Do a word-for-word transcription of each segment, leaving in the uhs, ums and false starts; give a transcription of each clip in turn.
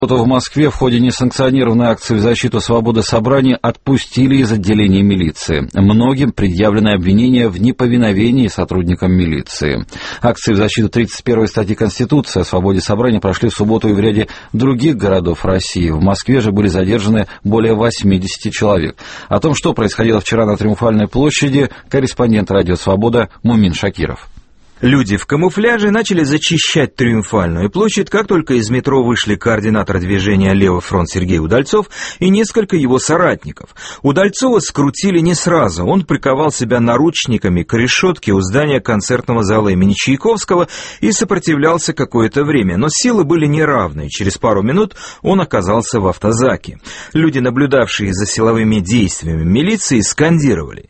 В Москве в ходе несанкционированной акции в защиту свободы собраний отпустили из отделения милиции. Многим предъявлены обвинения в неповиновении сотрудникам милиции. Акции в защиту тридцать первой статьи Конституции о свободе собраний прошли в субботу и в ряде других городов России. В Москве же были задержаны более восемьдесят человек. О том, что происходило вчера на Триумфальной площади, корреспондент «Радио Свобода» Мумин Шакиров. Люди в камуфляже начали зачищать Триумфальную площадь, как только из метро вышли координатор движения «Левый фронт» Сергей Удальцов и несколько его соратников. Удальцова скрутили не сразу. Он приковал себя наручниками к решетке у здания концертного зала имени Чайковского и сопротивлялся какое-то время. Но силы были неравны. Через пару минут он оказался в автозаке. Люди, наблюдавшие за силовыми действиями милиции, скандировали: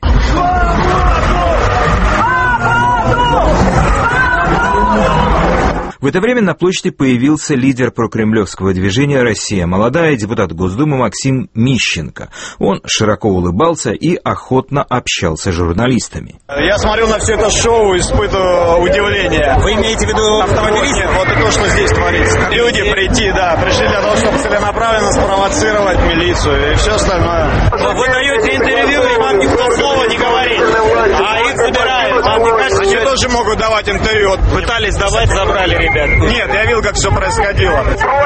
В это время на площади появился лидер прокремлевского движения «Россия молодая», депутат Госдумы Максим Мищенко. Он широко улыбался и охотно общался с журналистами. Я смотрю на все это шоу, испытываю удивление. Вы имеете в виду автомобилистов? Вот и то, что здесь творится. Люди прийти, да, пришли для того, чтобы целенаправленно спровоцировать милицию и все остальное. Но вы даете интервью, и вам никто слова не говорит, а их забирают. Вам не кажется, Они тоже могут давать интервью. пытались давать, забрали, ребят? Нет, я видел, как все происходило.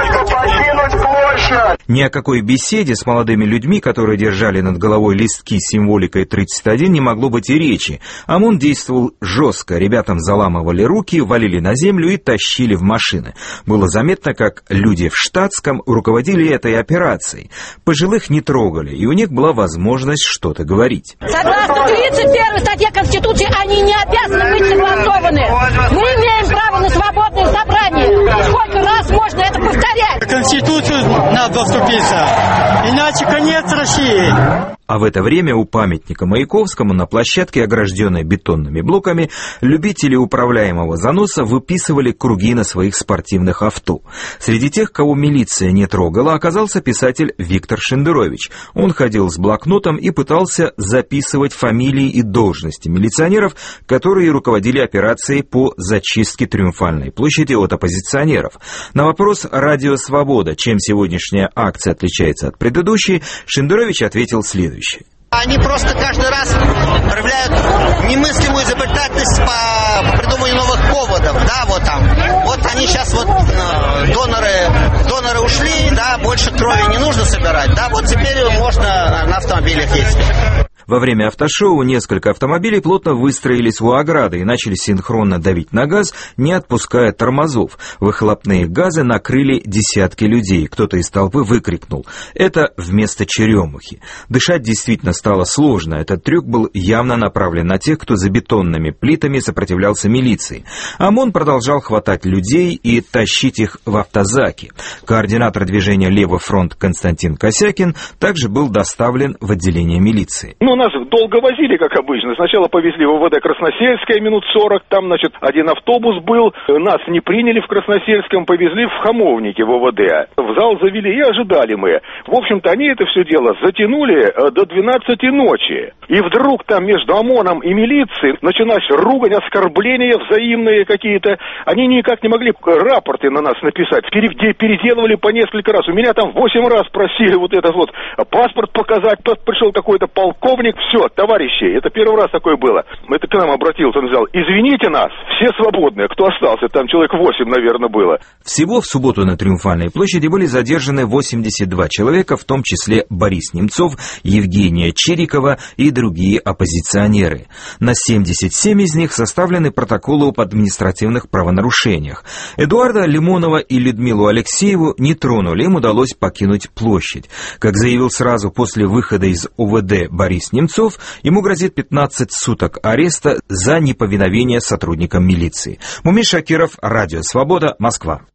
Ни о какой беседе с молодыми людьми, которые держали над головой листки с символикой тридцать один, не могло быть и речи. ОМОН действовал жестко. Ребятам заламывали руки, валили на землю и тащили в машины. Было заметно, как люди в штатском руководили этой операцией. Пожилых не трогали, и у них была возможность что-то говорить. Согласно тридцать первой статье Конституции, они не обязаны быть согласованы. Мы имеем право на свободное собрание. Сколько раз можно это повторять? Конституцию надо вступиться, иначе конец России. А в это время у памятника Маяковскому на площадке, огражденной бетонными блоками, любители управляемого заноса выписывали круги на своих спортивных авто. Среди тех, кого милиция не трогала, оказался писатель Виктор Шендерович. Он ходил с блокнотом и пытался записывать фамилии и должности милиционеров, которые руководили операцией по зачистке Триумфальной площади от оппозиционеров. На вопрос «Радио Свобода», чем сегодняшняя акция отличается от предыдущей, Шендерович ответил следующее. Они просто каждый раз проявляют немыслимую изобретательность по придумыванию новых поводов, да, вот там. Вот они сейчас вот э, доноры, доноры ушли, да, больше крови не нужно собирать, да, вот теперь можно на автомобилях ездить. Во время автошоу несколько автомобилей плотно выстроились у ограды и начали синхронно давить на газ, не отпуская тормозов. Выхлопные газы накрыли десятки людей. Кто-то из толпы выкрикнул: «Это вместо черемухи». Дышать действительно стало сложно. Этот трюк был явно направлен на тех, кто за бетонными плитами сопротивлялся милиции. ОМОН продолжал хватать людей и тащить их в автозаки. Координатор движения «Левый фронт» Константин Косякин также был доставлен в отделение милиции. Ну, нас долго возили, как обычно. Сначала повезли в ВВД Красносельское минут сорок. Там, значит, один автобус был. Нас не приняли в Красносельском, повезли в Хамовники в ВВД. В зал завели и ожидали мы. В общем-то, они это все дело затянули до двенадцати ночи. И вдруг там между ОМОНом и милицией началась ругань, оскорбления взаимные какие-то. Они никак не могли рапорты на нас написать. Переделывали по несколько раз. У меня там восемь раз просили вот этот вот паспорт показать. Пришел какой-то полковник. Все, товарищи, это первый раз такое было. Это к нам обратился, он сказал: извините нас, все свободные, кто остался, там человек восемь, наверное, было. Всего в субботу на Триумфальной площади были задержаны восемьдесят два человека, в том числе Борис Немцов, Евгения Чирикова и другие оппозиционеры. На семьдесят семь из них составлены протоколы об административных правонарушениях. Эдуарда Лимонова и Людмилу Алексееву не тронули, им удалось покинуть площадь. Как заявил сразу после выхода из ОВД Борис Немцов, ему грозит пятнадцать суток ареста за неповиновение сотрудникам милиции. Мумин Шакиров, Радио Свобода, Москва.